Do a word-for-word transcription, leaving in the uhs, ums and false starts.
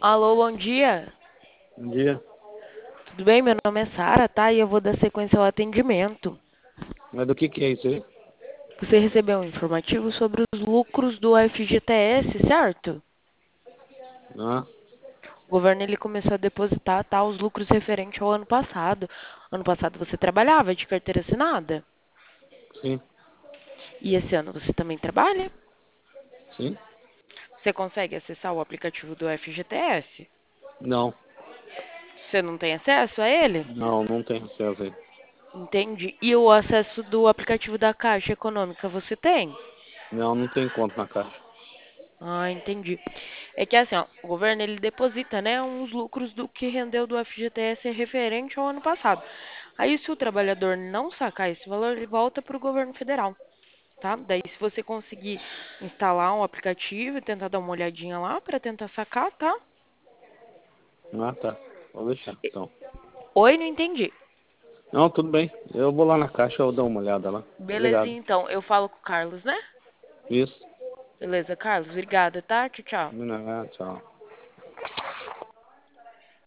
Alô, bom dia. Bom dia. Tudo bem? Meu nome é Sara, tá? E eu vou dar sequência ao atendimento. Mas do que que é isso aí? Você recebeu um informativo sobre os lucros do F G T S, certo? Ah, O governo ele começou a depositar, tá, os lucros referentes ao ano passado. Ano passado você trabalhava de carteira assinada? sim, E esse ano você também trabalha? sim. Você consegue acessar o aplicativo do F G T S? Não, Você não tem acesso a ele? não, não tem acesso aí. Entende? E o acesso do aplicativo da Caixa Econômica você tem? Não, não tem conta na caixa. Ah, entendi. É que assim, ó, o governo ele deposita, né, uns lucros do que rendeu do F G T S referente ao ano passado. Aí, se o trabalhador não sacar esse valor, ele volta para o governo federal, tá? Daí, se você conseguir instalar um aplicativo e tentar dar uma olhadinha lá para tentar sacar, tá? Ah, tá. Vou deixar, E- então. Oi, não entendi. Não, tudo bem. Eu vou lá na caixa, eu dou uma olhada lá. Obrigado. Belezinha, então. Eu falo com o Carlos, né? Isso. Beleza, Carlos. Obrigada, tá? Tchau, tchau. Ah, tchau.